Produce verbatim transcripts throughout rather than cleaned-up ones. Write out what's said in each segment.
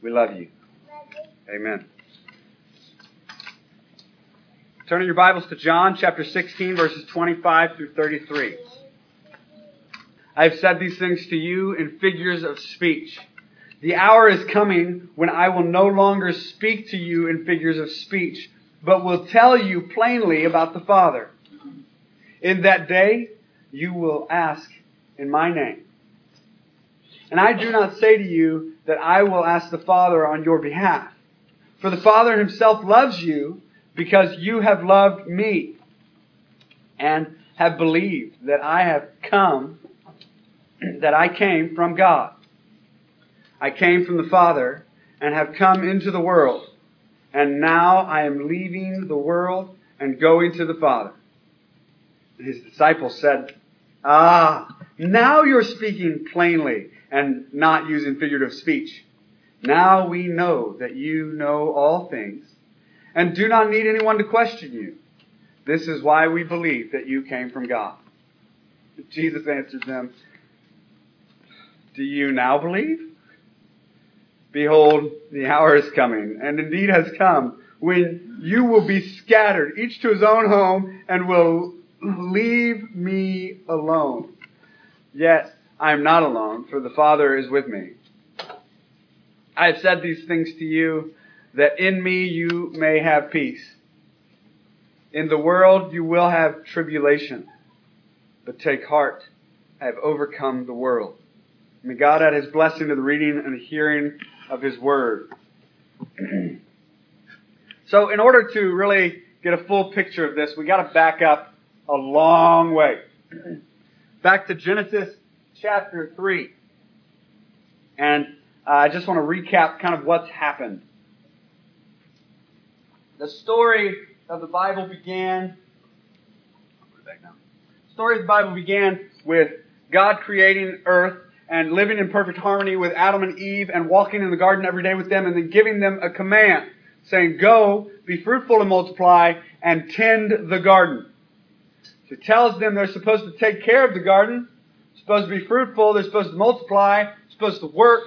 We love you. Amen. Turning your Bibles to John chapter sixteen, verses twenty-five through thirty-three. I have said these things to you in figures of speech. The hour is coming when I will no longer speak to you in figures of speech, but will tell you plainly about the Father. In that day, you will ask in my name. And I do not say to you that I will ask the Father on your behalf. For the Father himself loves you because you have loved me and have believed that I have come, that I came from God. I came from the Father and have come into the world. And now I am leaving the world and going to the Father. And his disciples said, Ah, now you're speaking plainly and not using figurative speech. Now we know that you know all things and do not need anyone to question you. This is why we believe that you came from God. Jesus answered them, Do you now believe? Behold, the hour is coming, and indeed has come, when you will be scattered, each to his own home, and will leave me alone. Yet I am not alone, for the Father is with me. I have said these things to you, that in me you may have peace. In the world you will have tribulation, but take heart, I have overcome the world. May God add his blessing to the reading and the hearing of his word. So in order to really get a full picture of this, we got to back up a long way. Back to Genesis chapter three. And uh, I just want to recap kind of what's happened. The story of the Bible began, put it back down. The story of the Bible began with God creating earth and living in perfect harmony with Adam and Eve and walking in the garden every day with them and then giving them a command saying, Go, be fruitful and multiply and tend the garden. So it tells them they're supposed to take care of the garden, supposed to be fruitful, they're supposed to multiply, supposed to work,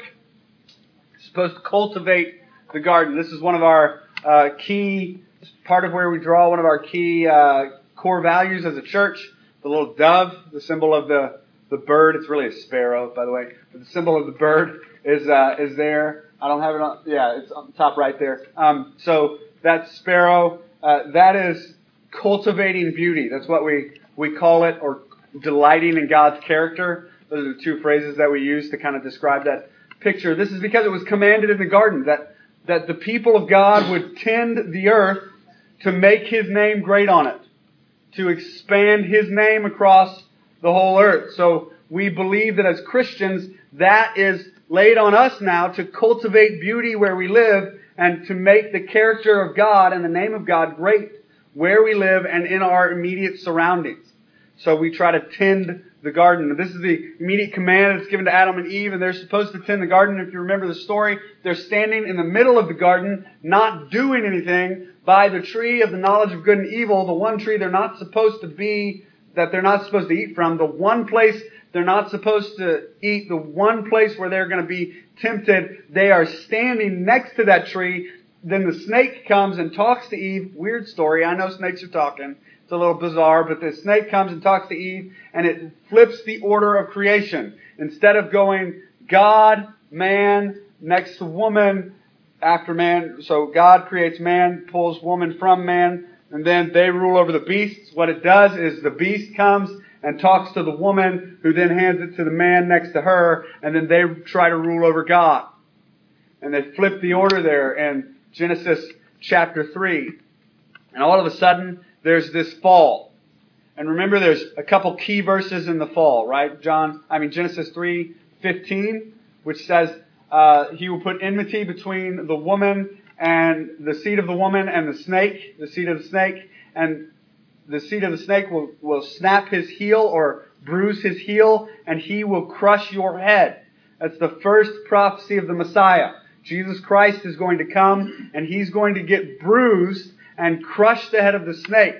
supposed to cultivate the garden. This is one of our uh, key, part of where we draw one of our key uh, core values as a church. The little dove, the symbol of the The bird, it's really a sparrow, by the way. But the symbol of the bird is uh, is there. I don't have it on. Yeah, it's on the top right there. Um, so that sparrow, uh, that is cultivating beauty. That's what we, we call it, or delighting in God's character. Those are the two phrases that we use to kind of describe that picture. This is because it was commanded in the garden that, that the people of God would tend the earth to make his name great on it, to expand his name across the whole earth. So we believe that as Christians, that is laid on us now to cultivate beauty where we live and to make the character of God and the name of God great where we live and in our immediate surroundings. So we try to tend the garden. This is the immediate command that's given to Adam and Eve, and they're supposed to tend the garden. If you remember the story, they're standing in the middle of the garden, not doing anything, by the tree of the knowledge of good and evil, the one tree they're not supposed to be that they're not supposed to eat from, the one place they're not supposed to eat, the one place where they're going to be tempted, they are standing next to that tree. Then the snake comes and talks to Eve. Weird story. I know snakes are talking. It's a little bizarre, but the snake comes and talks to Eve, and it flips the order of creation. Instead of going God, man, next to woman, after man, so God creates man, pulls woman from man, and then they rule over the beasts. What it does is the beast comes and talks to the woman, who then hands it to the man next to her, and then they try to rule over God. And they flip the order there in Genesis chapter three. And all of a sudden, there's this fall. And remember, there's a couple key verses in the fall, right? John, I mean Genesis three fifteen, which says, uh, He will put enmity between the woman and the seed of the woman and the snake, the seed of the snake, and the seed of the snake will, will snap his heel or bruise his heel, and he will crush your head. That's the first prophecy of the Messiah. Jesus Christ is going to come, and he's going to get bruised and crush the head of the snake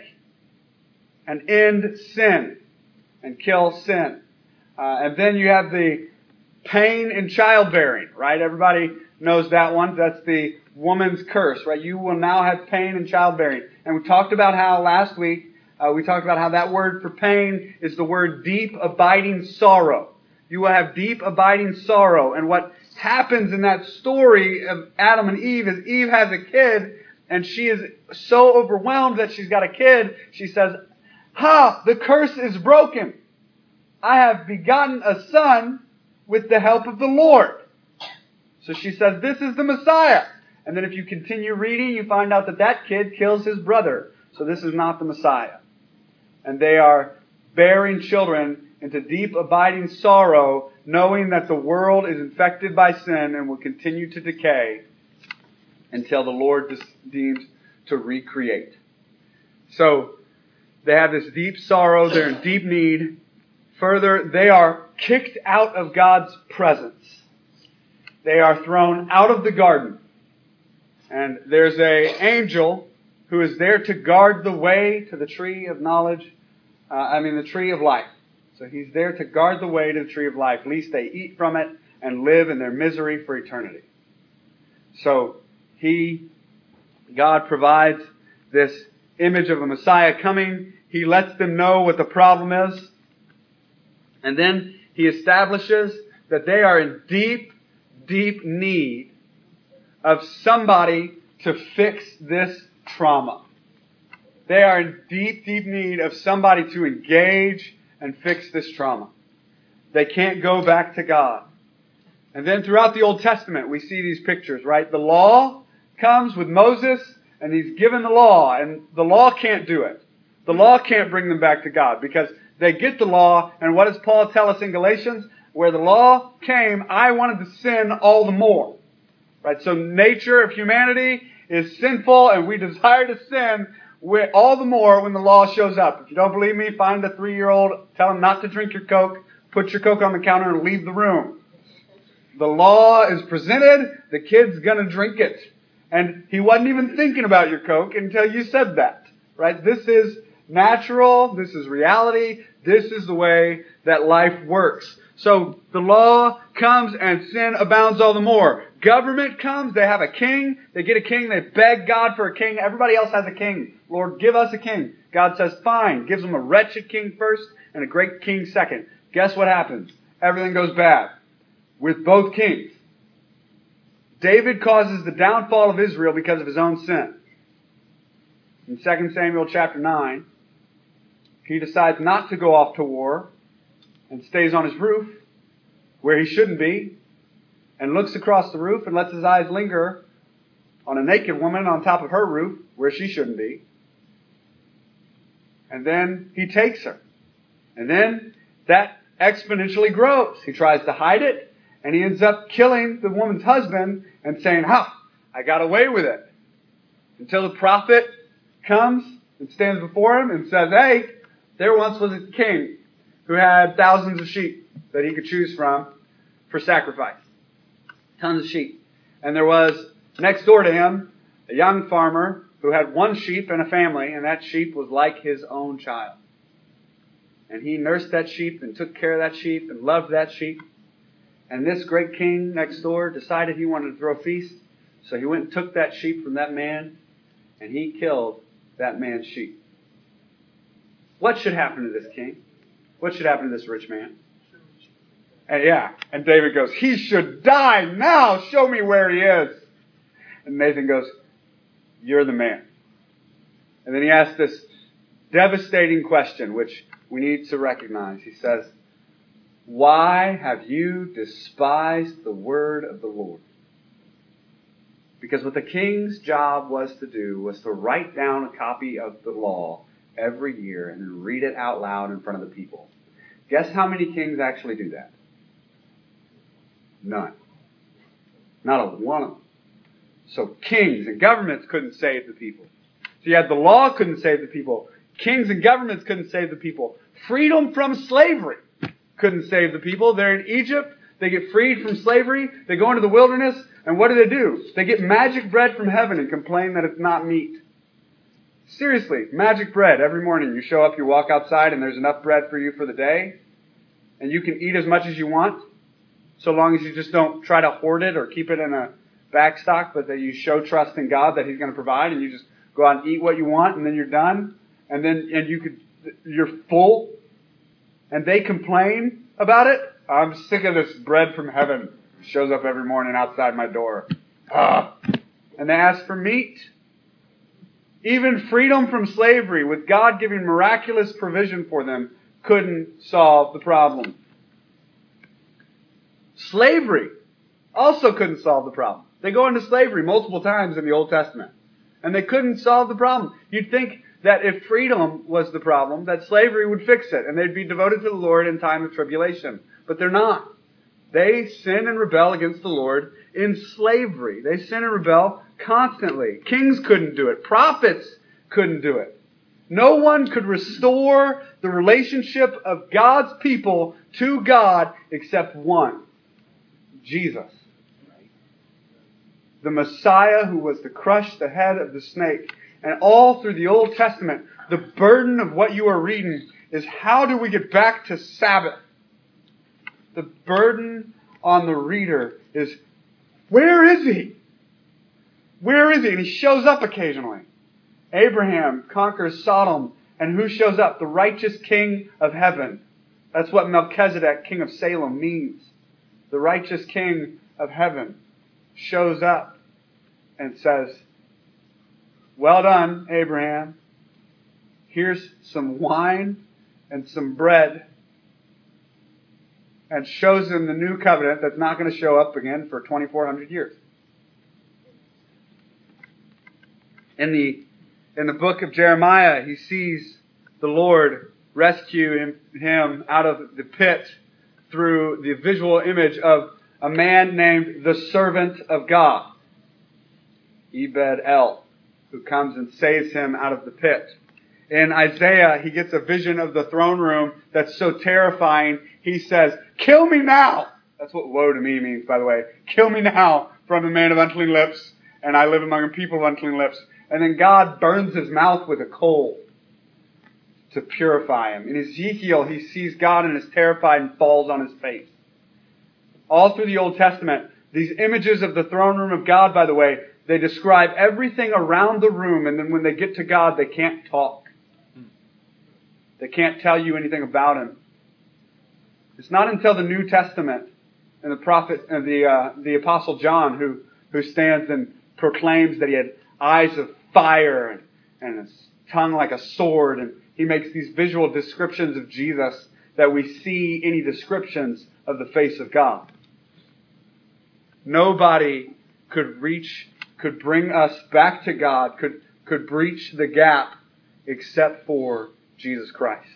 and end sin and kill sin. Uh, and then you have the pain in childbearing, right? Everybody knows that one. That's the woman's curse, right? You will now have pain in childbearing. And we talked about how last week, uh, we talked about how that word for pain is the word deep, abiding sorrow. You will have deep, abiding sorrow. And what happens in that story of Adam and Eve is Eve has a kid, and she is so overwhelmed that she's got a kid, she says, "Ha! The curse is broken. I have begotten a son with the help of the Lord." So she says, this is the Messiah. And then if you continue reading, you find out that that kid kills his brother. So this is not the Messiah. And they are bearing children into deep, abiding sorrow, knowing that the world is infected by sin and will continue to decay until the Lord deems to recreate. So they have this deep sorrow. They're in deep need. Further, they are kicked out of God's presence. They are thrown out of the garden. And there's an angel who is there to guard the way to the tree of knowledge, uh, I mean the tree of life. So he's there to guard the way to the tree of life, lest they eat from it and live in their misery for eternity. So he, God provides this image of a Messiah coming. He lets them know what the problem is. And then he establishes that they are in deep, deep need of somebody to fix this trauma. They are in deep, deep need of somebody to engage and fix this trauma. They can't go back to God. And then throughout the Old Testament, we see these pictures, right? The law comes with Moses, and he's given the law, and the law can't do it. The law can't bring them back to God because they get the law, and what does Paul tell us in Galatians? Where the law came, I wanted to sin all the more. Right? So nature of humanity is sinful, and we desire to sin all the more when the law shows up. If you don't believe me, find a three-year-old, tell him not to drink your Coke, put your Coke on the counter, and leave the room. The law is presented, the kid's going to drink it. And he wasn't even thinking about your Coke until you said that. Right? This is natural, this is reality, this is the way that life works. So the law comes and sin abounds all the more. Government comes, they have a king, they get a king, they beg God for a king. Everybody else has a king. Lord, give us a king. God says, fine. Gives them a wretched king first and a great king second. Guess what happens? Everything goes bad with both kings. David causes the downfall of Israel because of his own sin. In Second Samuel chapter nine, he decides not to go off to war and stays on his roof where he shouldn't be and looks across the roof and lets his eyes linger on a naked woman on top of her roof where she shouldn't be. And then he takes her. And then that exponentially grows. He tries to hide it, and he ends up killing the woman's husband and saying, ha, I got away with it. Until the prophet comes and stands before him and says, hey, there once was a king who had thousands of sheep that he could choose from for sacrifice. Tons of sheep. And there was next door to him a young farmer who had one sheep and a family, and that sheep was like his own child. And he nursed that sheep and took care of that sheep and loved that sheep. And this great king next door decided he wanted to throw a feast. So he went and took that sheep from that man, and he killed that man's sheep. What should happen to this king? What should happen to this rich man? And yeah, and David goes, he should die now. Show me where he is. And Nathan goes, you're the man. And then he asks this devastating question, which we need to recognize. He says, why have you despised the word of the Lord? Because what the king's job was to do was to write down a copy of the law every year and then read it out loud in front of the people. Guess how many kings actually do that? None. Not a one of them. So kings and governments couldn't save the people. So you had the law couldn't save the people. Kings and governments couldn't save the people. Freedom from slavery couldn't save the people. They're in Egypt. They get freed from slavery. They go into the wilderness. And what do they do? They get magic bread from heaven and complain that it's not meat. Seriously, magic bread. Every morning you show up, you walk outside, and there's enough bread for you for the day. And you can eat as much as you want, so long as you just don't try to hoard it or keep it in a backstock, but that you show trust in God that He's going to provide, and you just go out and eat what you want, and then you're done, and then and you could you're full, and they complain about it. I'm sick of this bread from heaven. It shows up every morning outside my door. Ah. And they ask for meat. Even freedom from slavery, with God giving miraculous provision for them, couldn't solve the problem. Slavery also couldn't solve the problem. They go into slavery multiple times in the Old Testament, and they couldn't solve the problem. You'd think that if freedom was the problem, that slavery would fix it, and they'd be devoted to the Lord in time of tribulation. But they're not. They sin and rebel against the Lord in slavery. They sin and rebel constantly. Kings couldn't do it. Prophets couldn't do it. No one could restore the relationship of God's people to God except one. Jesus. The Messiah who was to crush the head of the snake. And all through the Old Testament, the burden of what you are reading is how do we get back to Sabbath? The burden on the reader is, where is He? Where is He? And He shows up occasionally. Abraham conquers Sodom, and who shows up? The righteous King of heaven. That's what Melchizedek, King of Salem, means. The righteous King of heaven shows up and says, well done, Abraham. Here's some wine and some bread. And shows him the new covenant that's not going to show up again for twenty-four hundred years. In the, in the book of Jeremiah, he sees the Lord rescue him, him out of the pit through the visual image of a man named the servant of God, Ebed-El, who comes and saves him out of the pit. In Isaiah, he gets a vision of the throne room that's so terrifying, he says, kill me now! That's what woe to me means, by the way. Kill me now, for I'm a man of unclean lips, and I live among a people of unclean lips. And then God burns his mouth with a coal to purify him. In Ezekiel, he sees God and is terrified and falls on his face. All through the Old Testament, these images of the throne room of God, by the way, they describe everything around the room, and then when they get to God, they can't talk. They can't tell you anything about Him. It's not until the New Testament and the prophet, uh, the uh, the Apostle John, who who stands and proclaims that he had eyes of fire and, and a tongue like a sword, and he makes these visual descriptions of Jesus, that we see any descriptions of the face of God. Nobody could reach, could bring us back to God, could could breach the gap except for Jesus Christ.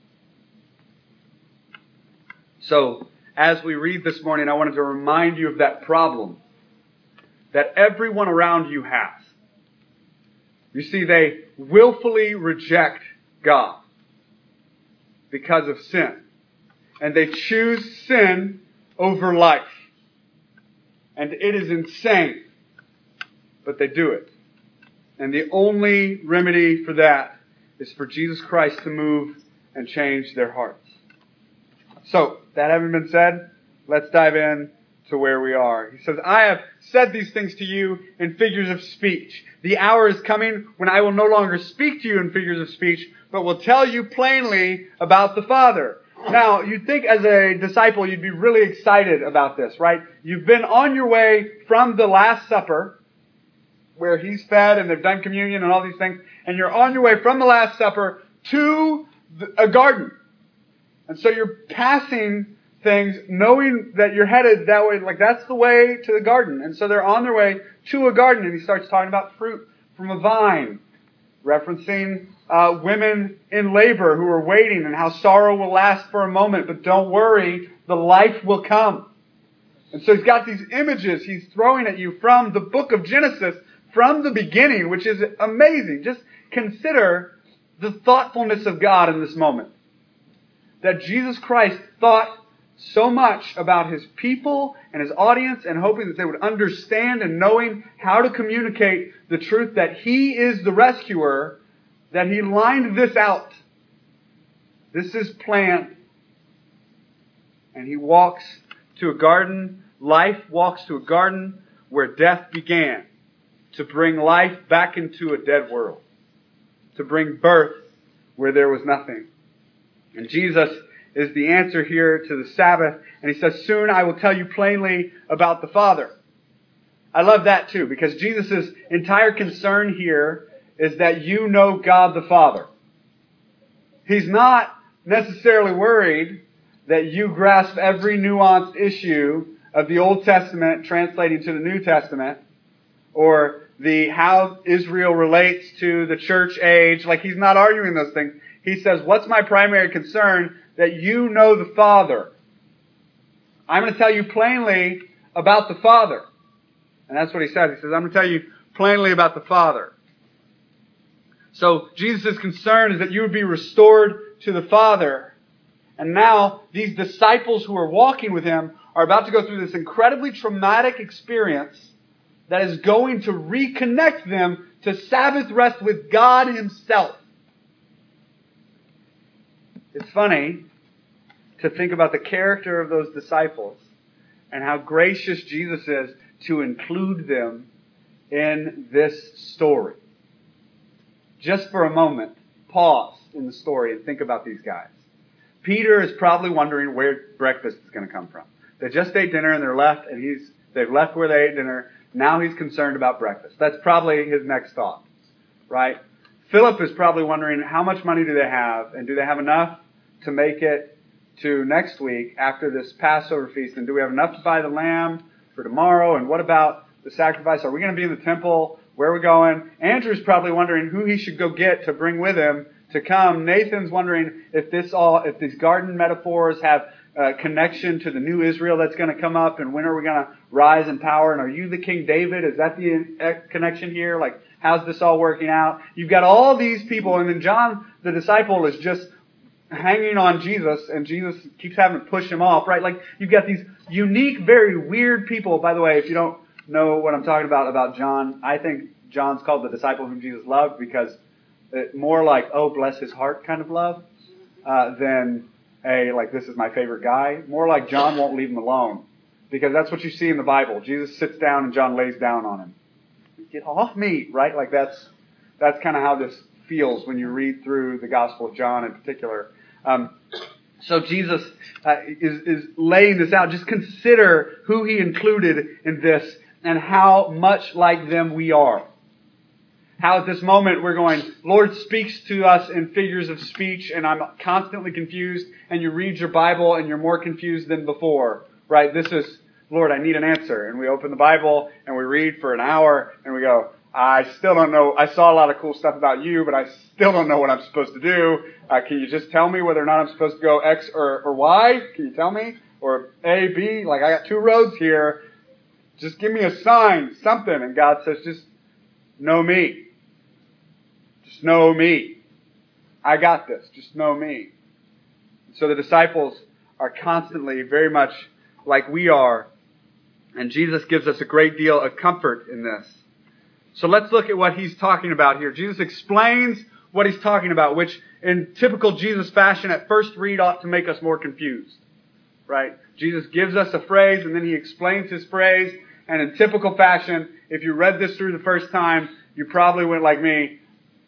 So, as we read this morning, I wanted to remind you of that problem that everyone around you has. You see, they willfully reject God because of sin. And they choose sin over life. And it is insane. But they do it. And the only remedy for that is for Jesus Christ to move and change their hearts. So, that having been said, let's dive in to where we are. He says, I have said these things to you in figures of speech. The hour is coming when I will no longer speak to you in figures of speech, but will tell you plainly about the Father. Now, you'd think as a disciple you'd be really excited about this, right? You've been on your way from the Last Supper, where He's fed and they've done communion and all these things, and you're on your way from the Last Supper to a garden. And so you're passing things knowing that you're headed that way, like that's the way to the garden. And so they're on their way to a garden, and He starts talking about fruit from a vine, referencing uh, women in labor who are waiting and how sorrow will last for a moment, but don't worry, the life will come. And so He's got these images He's throwing at you from the book of Genesis, from the beginning, which is amazing. Just consider the thoughtfulness of God in this moment. That Jesus Christ thought so much about His people and His audience, and hoping that they would understand and knowing how to communicate the truth that He is the rescuer, that He lined this out. This is planned. And He walks to a garden. Life walks to a garden where death began, to bring life back into a dead world, to bring birth where there was nothing. And Jesus is the answer here to the Sabbath. And he says, soon I will tell you plainly about the Father. I love that too, because Jesus' entire concern here is that you know God the Father. He's not necessarily worried that you grasp every nuanced issue of the Old Testament translating to the New Testament, or the how Israel relates to the church age. Like, he's not arguing those things. He says, what's my primary concern? That you know the Father. I'm going to tell you plainly about the Father. And that's what he says. He says, I'm going to tell you plainly about the Father. So Jesus' concern is that you would be restored to the Father. And now these disciples who are walking with him are about to go through this incredibly traumatic experience that is going to reconnect them to Sabbath rest with God himself. It's funny to think about the character of those disciples and how gracious Jesus is to include them in this story. Just for a moment, pause in the story and think about these guys. Peter is probably wondering where breakfast is going to come from. They just ate dinner and they're left, and he's they've left where they ate dinner. Now he's concerned about breakfast. That's probably his next thought, right? Philip is probably wondering how much money do they have, and do they have enough to make it to next week after this Passover feast, and do we have enough to buy the lamb for tomorrow, and what about the sacrifice? Are we going to be in the temple? Where are we going? Andrew's probably wondering who he should go get to bring with him to come. Nathan's wondering if this all, if these garden metaphors have a connection to the new Israel that's going to come up, and when are we going to rise in power? And are you the King David? Is that the connection here? Like, how's this all working out? You've got all these people, and then John, the disciple, is just hanging on Jesus, and Jesus keeps having to push him off, right? Like, you've got these unique, very weird people. By the way, if you don't know what I'm talking about, about John, I think John's called the disciple whom Jesus loved because it, more like, oh, bless his heart kind of love, uh, than a, like, this is my favorite guy. More like John won't leave him alone, because that's what you see in the Bible. Jesus sits down and John lays down on him. Get off me, right? Like, that's, that's kind of how this feels when you read through the Gospel of John in particular. Um, so Jesus uh, is, is laying this out. Just consider who he included in this and how much like them we are. How at this moment we're going, Lord speaks to us in figures of speech, and I'm constantly confused, and you read your Bible and you're more confused than before, right? This is, Lord, I need an answer. And we open the Bible and we read for an hour and we go, I still don't know. I saw a lot of cool stuff about you, but I still don't know what I'm supposed to do. Uh, can you just tell me whether or not I'm supposed to go X or, or Y? Can you tell me? Or A, B? Like, I got two roads here. Just give me a sign, something. And God says, just know me. Just know me. I got this. Just know me. So the disciples are constantly very much like we are. And Jesus gives us a great deal of comfort in this. So let's look at what he's talking about here. Jesus explains what he's talking about, which in typical Jesus fashion at first read ought to make us more confused. Right? Jesus gives us a phrase and then he explains his phrase. And in typical fashion, if you read this through the first time, you probably went like me,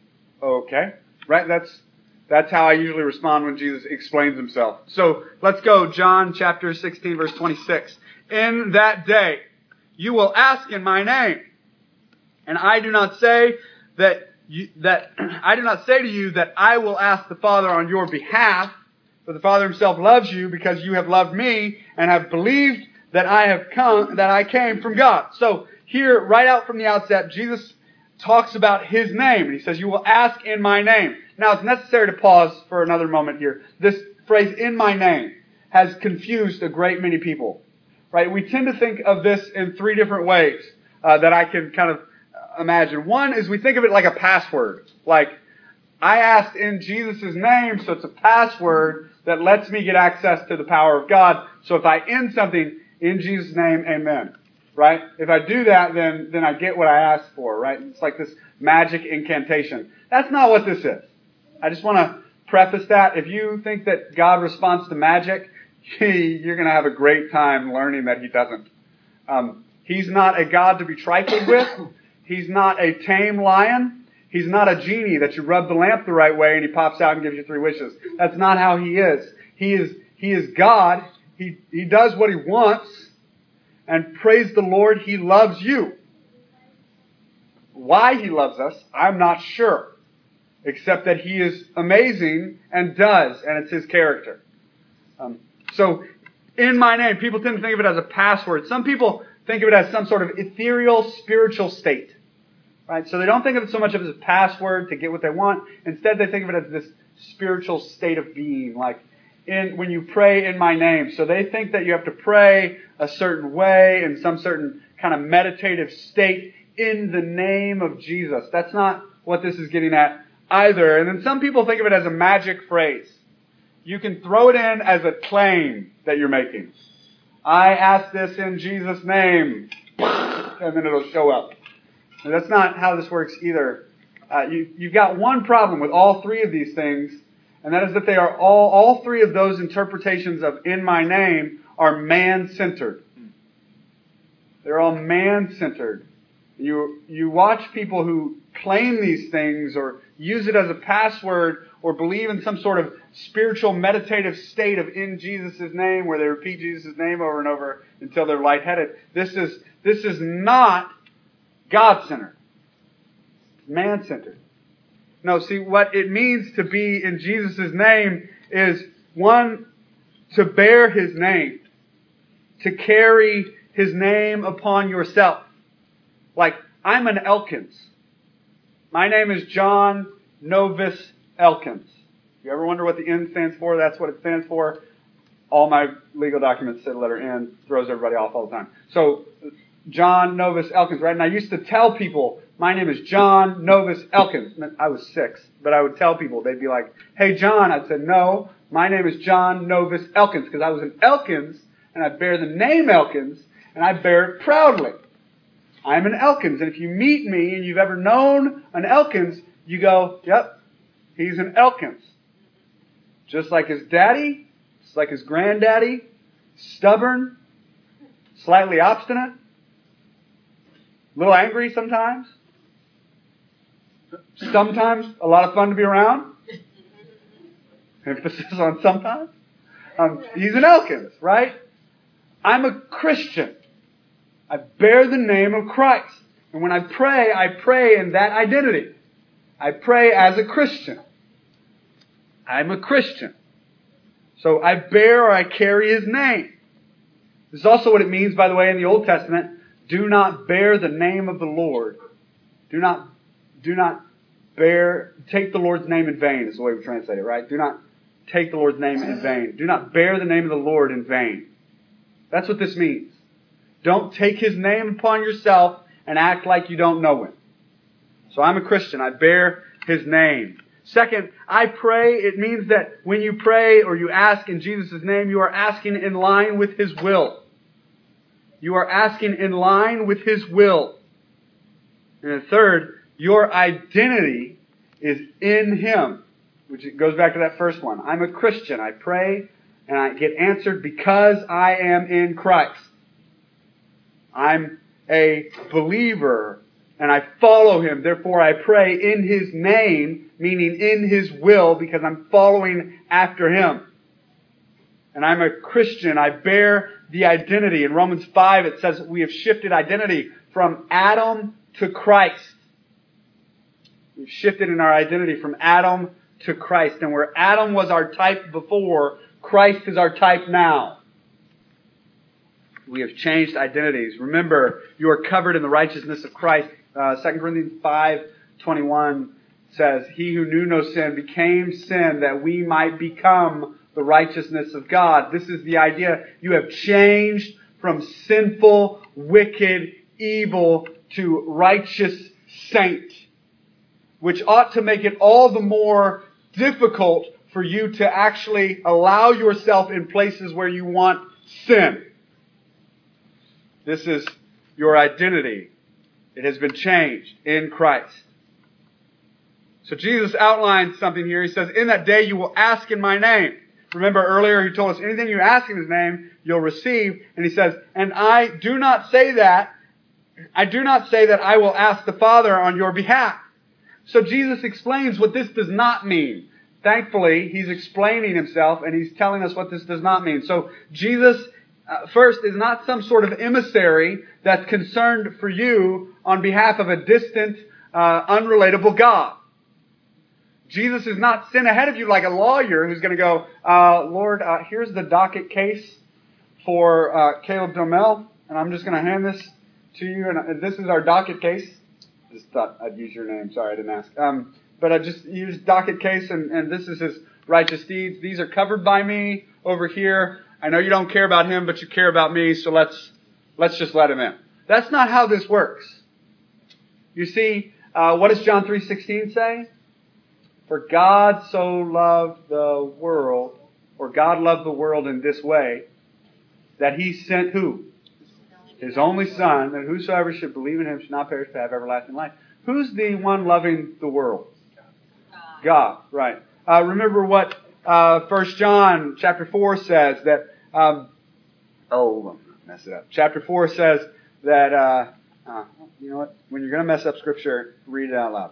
okay. Right? That's that's how I usually respond when Jesus explains himself. So let's go. John chapter sixteen, verse twenty-six. In that day, you will ask in my name. And I do not say that you, that I do not say to you that I will ask the Father on your behalf, for the Father himself loves you because you have loved me and have believed that I have come, that I came from God. So here, right out from the outset, Jesus talks about his name. And he says, you will ask in my name. Now, it's necessary to pause for another moment here. This phrase, in my name, has confused a great many people. Right? We tend to think of this in three different ways uh, that I can kind of imagine. One is we think of it like a password. Like, I asked in Jesus' name, so it's a password that lets me get access to the power of God. So if I end something in Jesus' name, amen. Right? If I do that, then, then I get what I asked for, right? It's like this magic incantation. That's not what this is. I just want to preface that. If you think that God responds to magic, you're going to have a great time learning that he doesn't. Um, He's not a God to be trifled with. He's not a tame lion. He's not a genie that you rub the lamp the right way and he pops out and gives you three wishes. That's not how he is. He is, he is God. He, he does what he wants. And praise the Lord, he loves you. Why he loves us, I'm not sure. Except that he is amazing and does, and it's his character. Um, so, in my name, people tend to think of it as a password. Some people think of it as some sort of ethereal spiritual state. Right? So they don't think of it so much as a password to get what they want. Instead, they think of it as this spiritual state of being, like in when you pray in my name. So they think that you have to pray a certain way in some certain kind of meditative state in the name of Jesus. That's not what this is getting at either. And then some people think of it as a magic phrase. You can throw it in as a claim that you're making. I ask this in Jesus' name, and then it'll show up. And that's not how this works either. Uh, you, you've got one problem with all three of these things, and that is that they are all, all three of those interpretations of in my name are man-centered. They're all man-centered. You, you watch people who claim these things or use it as a password or believe in some sort of spiritual meditative state of in Jesus' name where they repeat Jesus' name over and over until they're lightheaded. This is, this is not God-centered. It's man-centered. No, see, what it means to be in Jesus' name is, one, to bear His name. To carry His name upon yourself. Like, I'm an Elkins. My name is John Novus Elkins. You ever wonder what the N stands for? That's what it stands for. All my legal documents say the letter N. Throws everybody off all the time. So, John Novus Elkins, right? And I used to tell people, my name is John Novus Elkins. I was six, but I would tell people, they'd be like, hey, John. I'd say, no, my name is John Novus Elkins, because I was an Elkins, and I bear the name Elkins, and I bear it proudly. I'm an Elkins, and if you meet me and you've ever known an Elkins, you go, yep, he's an Elkins. Just like his daddy, just like his granddaddy, stubborn, slightly obstinate, a little angry sometimes. Sometimes a lot of fun to be around. Emphasis on sometimes. Um, he's an Elkins, right? I'm a Christian. I bear the name of Christ. And when I pray, I pray in that identity. I pray as a Christian. I'm a Christian. So I bear or I carry His name. This is also what it means, by the way, in the Old Testament. Do not bear the name of the Lord. Do not, do not bear, take the Lord's name in vain is the way we translate it, right? Do not take the Lord's name in vain. Do not bear the name of the Lord in vain. That's what this means. Don't take His name upon yourself and act like you don't know Him. So I'm a Christian. I bear His name. Second, I pray. It means that when you pray or you ask in Jesus' name, you are asking in line with His will. You are asking in line with His will. And third, your identity is in Him, which goes back to that first one. I'm a Christian. I pray and I get answered because I am in Christ. I'm a believer and I follow Him. Therefore, I pray in His name, meaning in His will, because I'm following after Him. And I'm a Christian. I bear the identity. In Romans five, it says we have shifted identity from Adam to Christ. We've shifted in our identity from Adam to Christ. And where Adam was our type before, Christ is our type now. We have changed identities. Remember, you are covered in the righteousness of Christ. Uh, Second Corinthians five twenty-one says, He who knew no sin became sin that we might become the righteousness of God. This is the idea. You have changed from sinful, wicked, evil to righteous saint, which ought to make it all the more difficult for you to actually allow yourself in places where you want sin. This is your identity. It has been changed in Christ. So Jesus outlines something here. He says, in that day you will ask in my name. Remember earlier he told us anything you ask in His name, you'll receive. And He says, and I do not say that I do not say that I will ask the Father on your behalf. So Jesus explains what this does not mean. Thankfully, He's explaining Himself and He's telling us what this does not mean. So Jesus, uh, first, is not some sort of emissary that's concerned for you on behalf of a distant, uh, unrelatable God. Jesus is not sent ahead of you like a lawyer who's going to go, uh, Lord, uh, here's the docket case for uh, Caleb Domel, and I'm just going to hand this to you, and this is our docket case. Just thought I'd use your name. Sorry, I didn't ask. Um, but I just used docket case, and, and this is his righteous deeds. These are covered by me over here. I know you don't care about him, but you care about me, so let's let's just let him in. That's not how this works. You see, uh, what does John three sixteen say? For God so loved the world, or God loved the world in this way, that He sent who? His only Son, that whosoever should believe in Him should not perish but have everlasting life. Who's the one loving the world? God, God, right. Uh, remember what uh, First John chapter four says, that, um, oh, mess it up. Chapter four says that, uh, uh, you know what, when you're going to mess up Scripture, read it out loud.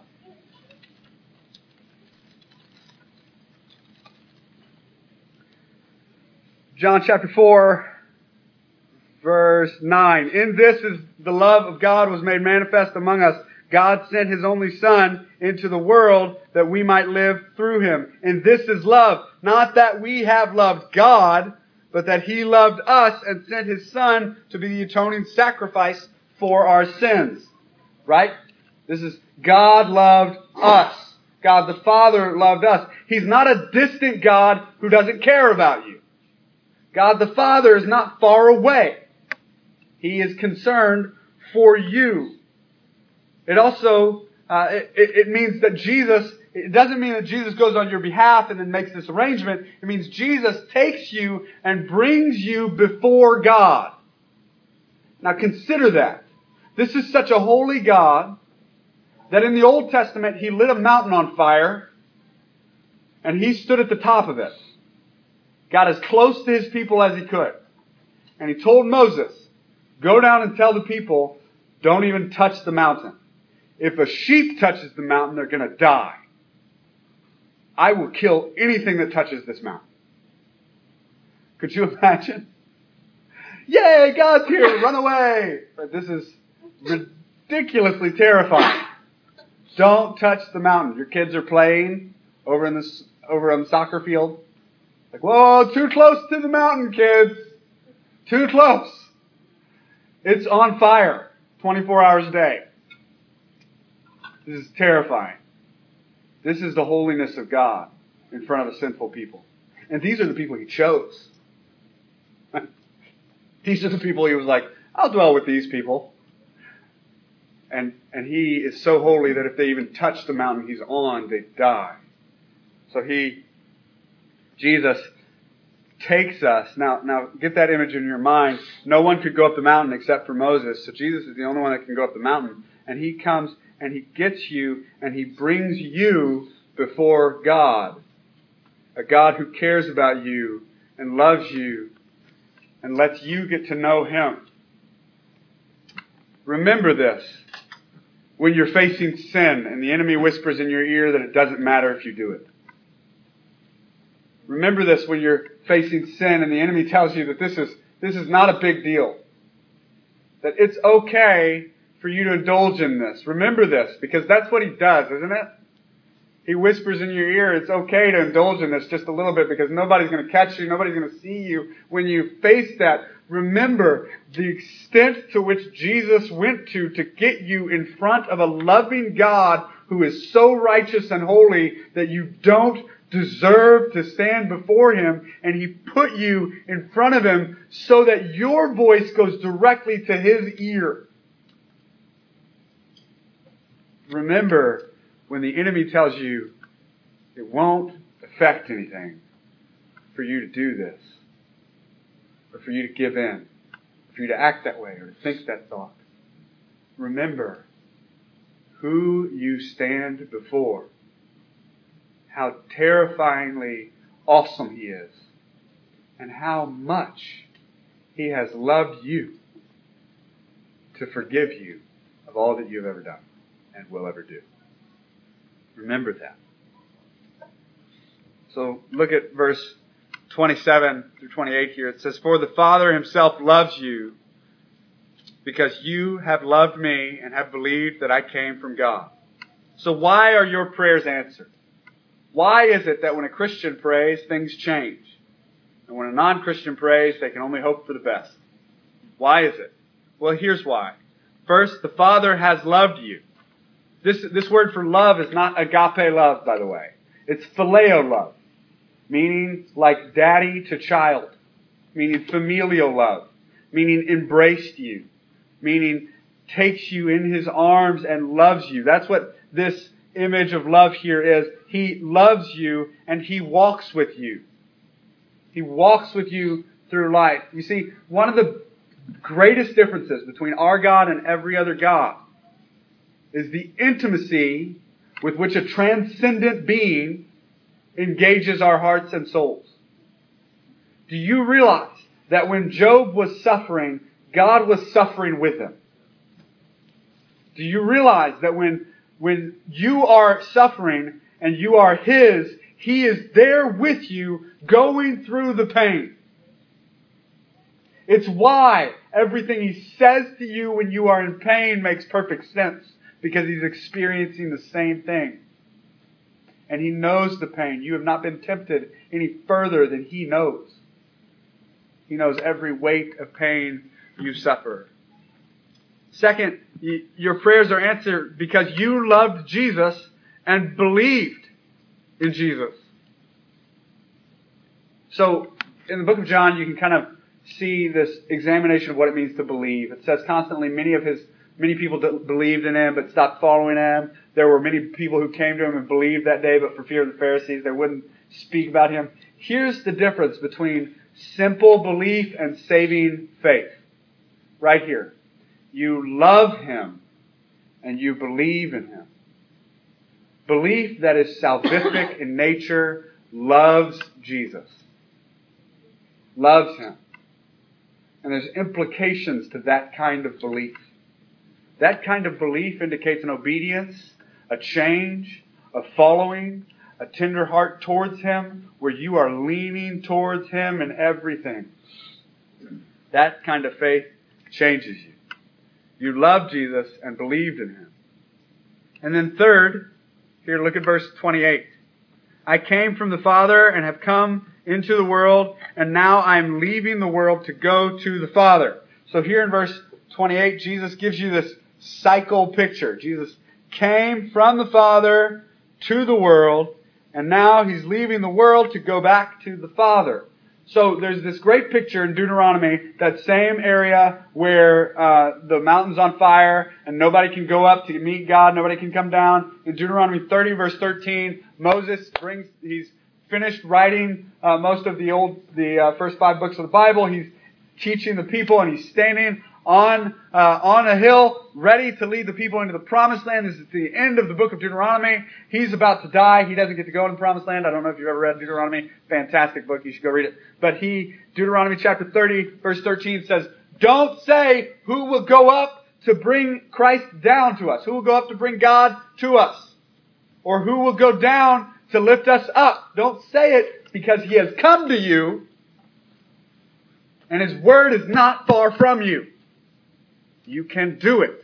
John chapter four, verse nine. In this is the love of God was made manifest among us. God sent His only Son into the world that we might live through Him. And this is love. Not that we have loved God, but that He loved us and sent His Son to be the atoning sacrifice for our sins. Right? This is God loved us. God the Father loved us. He's not a distant God who doesn't care about you. God the Father is not far away. He is concerned for you. It also, uh, it, it means that Jesus, it doesn't mean that Jesus goes on your behalf and then makes this arrangement. It means Jesus takes you and brings you before God. Now consider that. This is such a holy God that in the Old Testament He lit a mountain on fire and He stood at the top of it. Got as close to His people as He could. And He told Moses, go down and tell the people, don't even touch the mountain. If a sheep touches the mountain, they're going to die. I will kill anything that touches this mountain. Could you imagine? Yay, God's here, run away! But this is ridiculously terrifying. Don't touch the mountain. Your kids are playing over in the, over on the soccer field. Like, whoa, too close to the mountain, kids. Too close. It's on fire twenty-four hours a day. This is terrifying. This is the holiness of God in front of a sinful people. And these are the people He chose. These are the people He was like, I'll dwell with these people. And, and He is so holy that if they even touch the mountain He's on, they die. So He... Jesus takes us. Now, now get that image in your mind. No one could go up the mountain except for Moses. So Jesus is the only one that can go up the mountain. And He comes and He gets you and He brings you before God. A God who cares about you and loves you and lets you get to know Him. Remember this. When you're facing sin and the enemy whispers in your ear that it doesn't matter if you do it. Remember this when you're facing sin and the enemy tells you that this is this is not a big deal. That it's okay for you to indulge in this. Remember this, because that's what he does, isn't it? He whispers in your ear, it's okay to indulge in this just a little bit because nobody's going to catch you, nobody's going to see you. When you face that, remember the extent to which Jesus went to to get you in front of a loving God who is so righteous and holy that you don't deserve to stand before Him, and He put you in front of Him so that your voice goes directly to His ear. Remember, when the enemy tells you it won't affect anything for you to do this, or for you to give in, or for you to act that way, or to think that thought, remember who you stand before. How terrifyingly awesome He is. And how much He has loved you to forgive you of all that you have ever done and will ever do. Remember that. So look at verse twenty-seven through twenty-eight here. It says, "For the Father himself loves you, because you have loved me and have believed that I came from God." So why are your prayers answered? Why is it that when a Christian prays, things change? And when a non-Christian prays, they can only hope for the best? Why is it? Well, here's why. First, the Father has loved you. This, this word for love is not agape love, by the way. It's phileo love, meaning like daddy to child, meaning familial love, meaning embraced you, meaning takes you in His arms and loves you. That's what this image of love here is. He loves you and He walks with you. He walks with you through life. You see, one of the greatest differences between our God and every other God is the intimacy with which a transcendent being engages our hearts and souls. Do you realize that when Job was suffering, God was suffering with him? Do you realize that when, when you are suffering and you are His, He is there with you going through the pain? It's why everything He says to you when you are in pain makes perfect sense, because He's experiencing the same thing. And He knows the pain. You have not been tempted any further than He knows. He knows every weight of pain you suffer. Second, your prayers are answered because you loved Jesus and believed in Jesus. So, in the book of John, you can kind of see this examination of what it means to believe. It says constantly many of his many people believed in Him but stopped following Him. There were many people who came to Him and believed that day, but for fear of the Pharisees, they wouldn't speak about Him. Here's the difference between simple belief and saving faith. Right here. You love Him and you believe in Him. Belief that is salvific in nature loves Jesus. Loves Him. And there's implications to that kind of belief. That kind of belief indicates an obedience, a change, a following, a tender heart towards Him, where you are leaning towards Him in everything. That kind of faith changes you. You loved Jesus and believed in Him. And then third, here look at verse twenty-eight. "I came from the Father and have come into the world, and now I am leaving the world to go to the Father." So here in verse twenty-eight, Jesus gives you this cycle picture. Jesus came from the Father to the world, and now He's leaving the world to go back to the Father. So there's this great picture in Deuteronomy, that same area where uh, the mountain's on fire and nobody can go up to meet God, nobody can come down. In Deuteronomy thirty, verse thirteen, Moses brings, he's finished writing uh, most of the old, the uh, first five books of the Bible. He's teaching the people, and he's standing on uh, on a hill, ready to lead the people into the Promised Land. This is the end of the book of Deuteronomy. He's about to die. He doesn't get to go into the Promised Land. I don't know if you've ever read Deuteronomy. Fantastic book. You should go read it. But he, Deuteronomy chapter thirty, verse thirteen says, "Don't say who will go up to bring Christ down to us. Who will go up to bring God to us? Or who will go down to lift us up? Don't say it, because He has come to you, and His word is not far from you. You can do it,"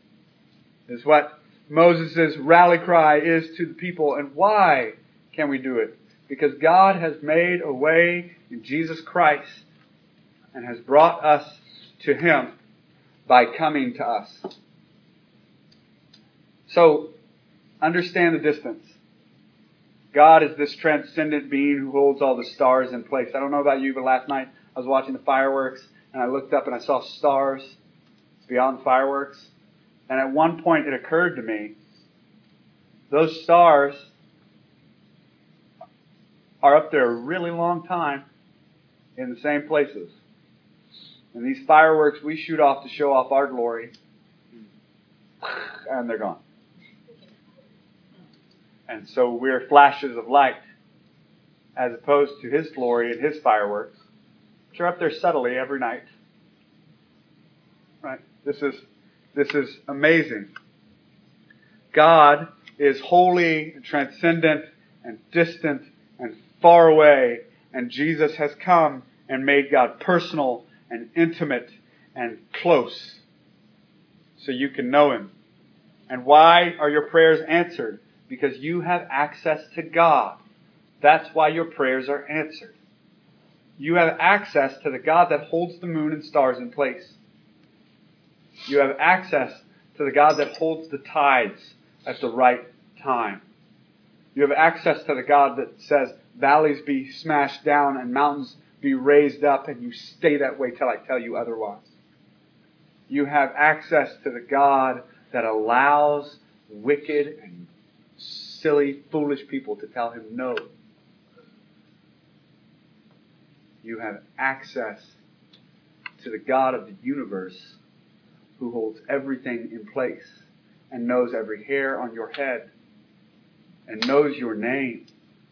is what Moses' rally cry is to the people. And why can we do it? Because God has made a way in Jesus Christ and has brought us to Him by coming to us. So, understand the distance. God is this transcendent being who holds all the stars in place. I don't know about you, but last night I was watching the fireworks and I looked up and I saw stars beyond fireworks. And at one point it occurred to me, those stars are up there a really long time in the same places. And these fireworks we shoot off to show off our glory, and they're gone. And so we're flashes of light, as opposed to His glory and His fireworks, which are up there subtly every night. Right? This is This is amazing. God is holy and transcendent and distant and far away, and Jesus has come and made God personal and intimate and close so you can know Him. And why are your prayers answered? Because you have access to God. That's why your prayers are answered. You have access to the God that holds the moon and stars in place. You have access to the God that holds the tides at the right time. You have access to the God that says valleys be smashed down and mountains be raised up, and you stay that way till I tell you otherwise. You have access to the God that allows wicked and silly, foolish people to tell Him no. You have access to the God of the universe who holds everything in place and knows every hair on your head and knows your name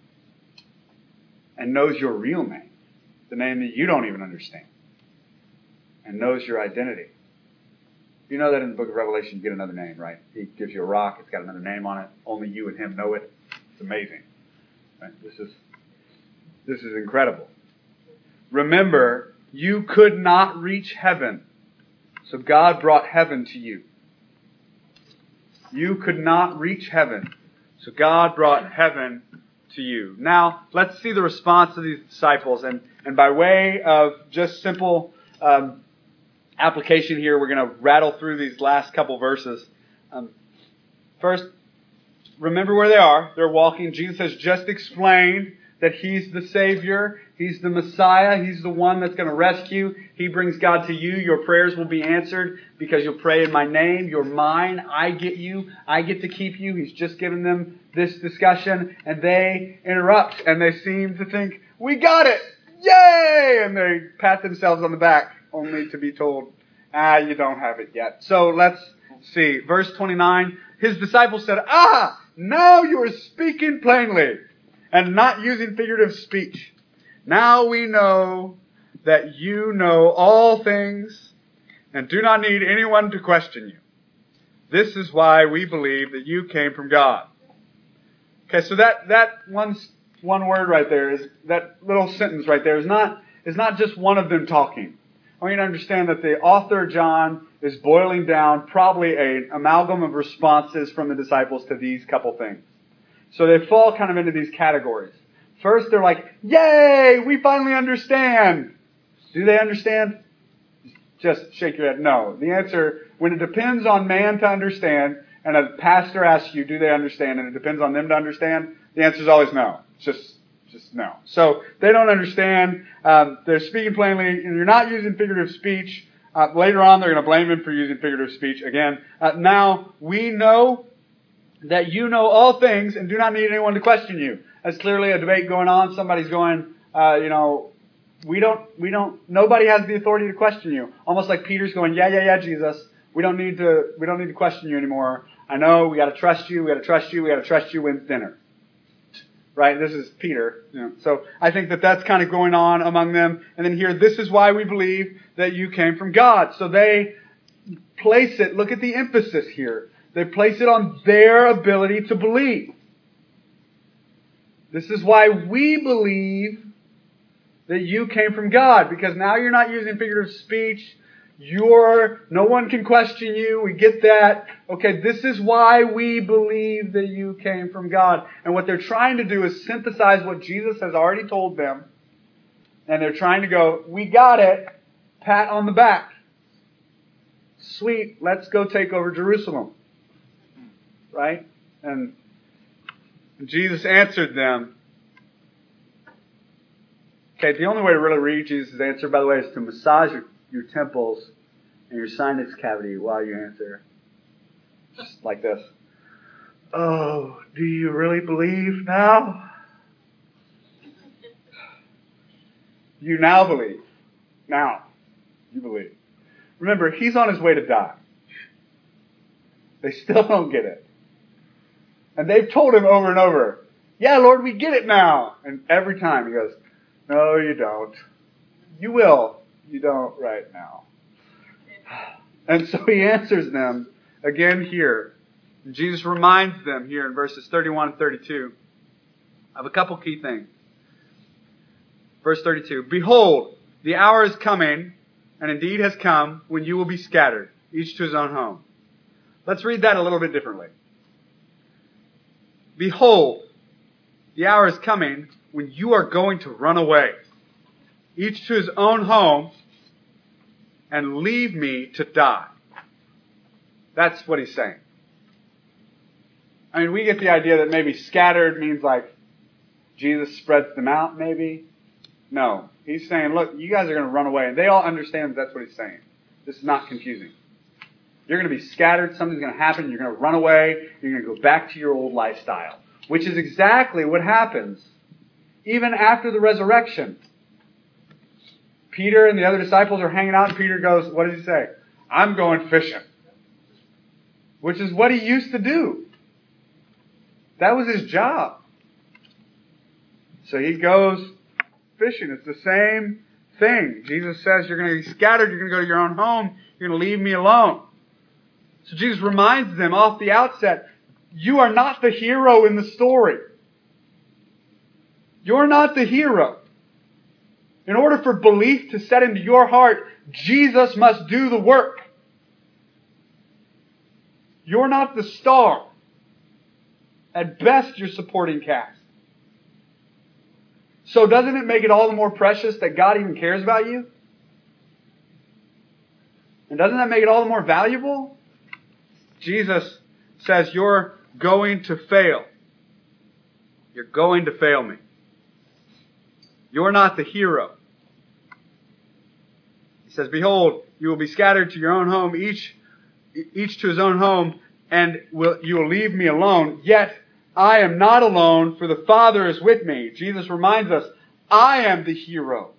and knows your real name, the name that you don't even understand, and knows your identity. You know that in the book of Revelation you get another name, right? He gives you a rock, it's got another name on it. Only you and Him know it. It's amazing. Right? This is this is incredible. Remember, you could not reach heaven, so God brought heaven to you. You could not reach heaven, so God brought heaven to you. Now, let's see the response of these disciples. And, and by way of just simple um, application here, we're going to rattle through these last couple verses. Um, first, remember where they are. They're walking. Jesus has just explained that He's the Savior. He's the Messiah. He's the one that's going to rescue. He brings God to you. Your prayers will be answered because you'll pray in my name. You're mine. I get you. I get to keep you. He's just given them this discussion, and they interrupt, and they seem to think, we got it! Yay! And they pat themselves on the back, only to be told, ah, you don't have it yet. So let's see. Verse twenty-nine, His disciples said, ah, now you are speaking plainly and not using figurative speech. Now we know that you know all things and do not need anyone to question you. This is why we believe that you came from God. Okay, so that, that one, one word right there, is that little sentence right there is not, is not just one of them talking. I want you to understand that the author, John, is boiling down probably an amalgam of responses from the disciples to these couple things. So they fall kind of into these categories. First, they're like, yay, we finally understand. Do they understand? Just shake your head. No. The answer, when it depends on man to understand, and a pastor asks you, do they understand, and it depends on them to understand, the answer is always no. It's just, just no. So they don't understand. Um, they're speaking plainly, and you're not using figurative speech. Uh, later on, they're going to blame him for using figurative speech again. Uh, now, we know that you know all things and do not need anyone to question you. That's clearly a debate going on. Somebody's going, uh, you know, we don't, we don't, nobody has the authority to question you. Almost like Peter's going, yeah, yeah, yeah, Jesus. We don't need to, we don't need to question you anymore. I know we got to trust you. We got to trust you. We got to trust you when's dinner. Right? This is Peter. You know, so I think that that's kind of going on among them. And then here, this is why we believe that you came from God. So they place it. Look at the emphasis here. They place it on their ability to believe. This is why we believe that you came from God, because now you're not using figurative speech. You're, no one can question you. We get that. Okay, this is why we believe that you came from God. And what they're trying to do is synthesize what Jesus has already told them. And they're trying to go, we got it. Pat on the back. Sweet, let's go take over Jerusalem. Right? And Jesus answered them. Okay, the only way to really read Jesus' answer, by the way, is to massage your, your temples and your sinus cavity while you answer. Just like this. Oh, do you really believe now? You now believe. Now, you believe. Remember, He's on His way to die. They still don't get it. And they've told Him over and over, yeah, Lord, we get it now. And every time He goes, no, you don't. You will. You don't right now. And so he answers them again here. And Jesus reminds them here in verses thirty-one and thirty-two of a couple key things. Verse thirty-two, behold, the hour is coming, and indeed has come, when you will be scattered, each to his own home. Let's read that a little bit differently. Behold, the hour is coming when you are going to run away, each to his own home, and leave me to die. That's what he's saying. I mean, we get the idea that maybe scattered means like Jesus spreads them out, maybe. No. He's saying, look, you guys are going to run away. And they all understand that that's what he's saying. This is not confusing. You're going to be scattered. Something's going to happen. You're going to run away. You're going to go back to your old lifestyle. Which is exactly what happens even after the resurrection. Peter and the other disciples are hanging out, and Peter goes, what does he say? I'm going fishing. Which is what he used to do. That was his job. So he goes fishing. It's the same thing. Jesus says you're going to be scattered. You're going to go to your own home. You're going to leave me alone. So Jesus reminds them off the outset, you are not the hero in the story. You're not the hero. In order for belief to set into your heart, Jesus must do the work. You're not the star. At best, you're supporting cast. So doesn't it make it all the more precious that God even cares about you? And doesn't that make it all the more valuable? Jesus says, you're going to fail. You're going to fail me. You're not the hero. He says, behold, you will be scattered to your own home, each, each to his own home, and will, you will leave me alone. Yet I am not alone, for the Father is with me. Jesus reminds us, I am the hero.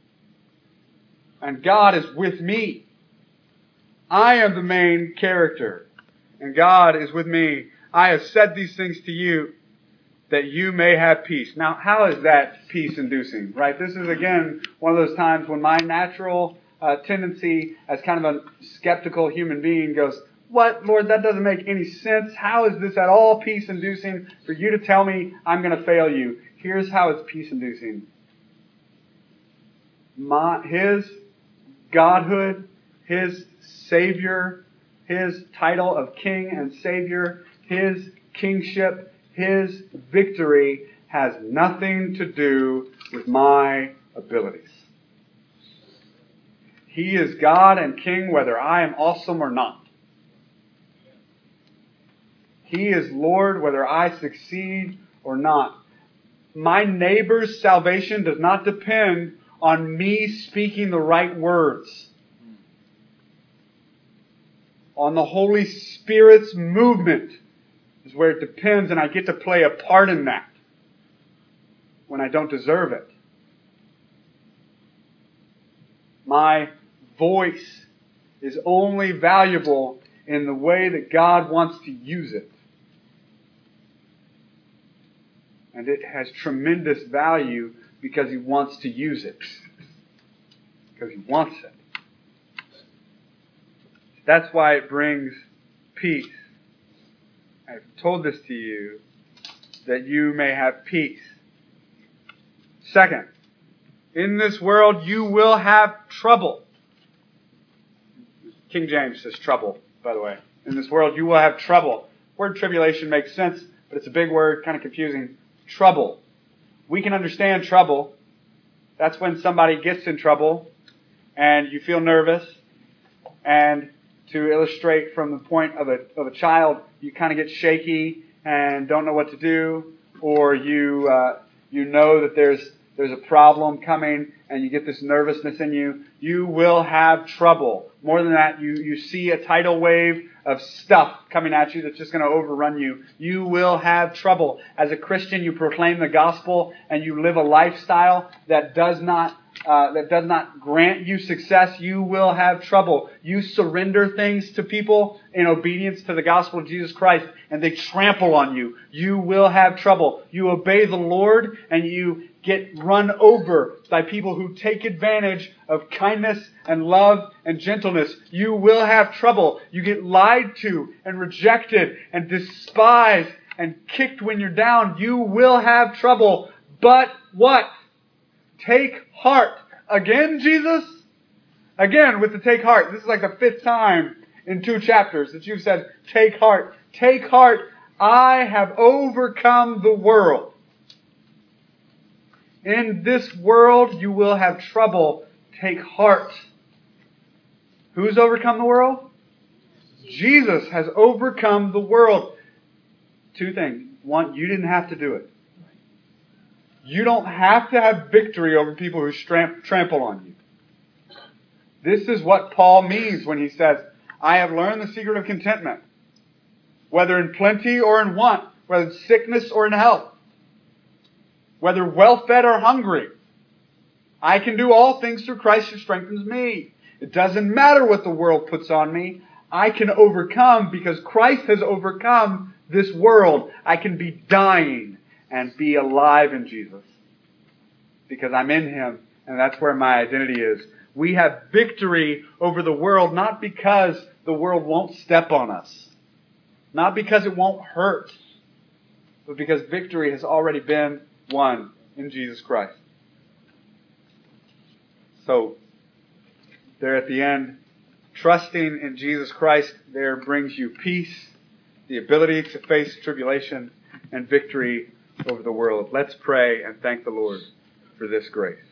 And God is with me. I am the main character. And God is with me. I have said these things to you that you may have peace. Now, how is that peace-inducing? Right? This is, again, one of those times when my natural uh, tendency as kind of a skeptical human being goes, what, Lord, that doesn't make any sense. How is this at all peace-inducing for you to tell me I'm going to fail you? Here's how it's peace-inducing. My, his godhood, His Savior, His title of King and Savior, His kingship, His victory has nothing to do with my abilities. He is God and King whether I am awesome or not. He is Lord whether I succeed or not. My neighbor's salvation does not depend on me speaking the right words. On the Holy Spirit's movement is where it depends, and I get to play a part in that when I don't deserve it. My voice is only valuable in the way that God wants to use it. And it has tremendous value because He wants to use it. Because He wants it. That's why it brings peace. I've told this to you that you may have peace. Second, in this world you will have trouble. King James says trouble, by the way. In this world you will have trouble. Word tribulation makes sense, but it's a big word, kind of confusing. Trouble. We can understand trouble. That's when somebody gets in trouble and you feel nervous. And to illustrate from the point of a of a child, you kind of get shaky and don't know what to do, or you uh, you know that there's there's a problem coming and you get this nervousness in you. You will have trouble. More than that, you you see a tidal wave of stuff coming at you that's just going to overrun you. You will have trouble. As a Christian, you proclaim the gospel and you live a lifestyle that does not uh, that does not grant you success. You will have trouble. You surrender things to people in obedience to the gospel of Jesus Christ, and they trample on you. You will have trouble. You obey the Lord, and you get run over by people who take advantage of kindness and love and gentleness. You will have trouble. You get lied to and rejected and despised and kicked when you're down. You will have trouble. But what? Take heart. Again, Jesus? Again, with the take heart. This is like the fifth time in two chapters that you've said, take heart. Take heart. I have overcome the world. In this world you will have trouble. Take heart. Who's overcome the world? Jesus has overcome the world. Two things. One, you didn't have to do it. You don't have to have victory over people who stramp, trample on you. This is what Paul means when he says, I have learned the secret of contentment, whether in plenty or in want, whether in sickness or in health, whether well-fed or hungry. I can do all things through Christ who strengthens me. It doesn't matter what the world puts on me. I can overcome because Christ has overcome this world. I can be dying and be alive in Jesus because I'm in Him, and that's where my identity is. We have victory over the world not because the world won't step on us, not because it won't hurt, but because victory has already been won in Jesus Christ. So, there at the end, trusting in Jesus Christ there brings you peace, the ability to face tribulation, and victory over the world. Let's pray and thank the Lord for this grace.